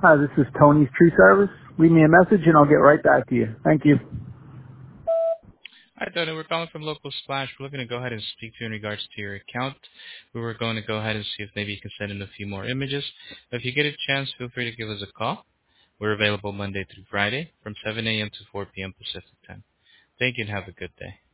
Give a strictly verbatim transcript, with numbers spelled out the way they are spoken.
Hi, this is Tony's Tree Service. Leave me a message and I'll get right back to you. Thank you. Hi, Tony. We're calling from Local Splash. We're looking to go ahead and speak to you in regards to your account. We were going to go ahead and see if maybe you can send in a few more images. If you get a chance, feel free to give us a call. We're available Monday through Friday from seven a.m. to four p.m. Pacific time. Thank you and have a good day.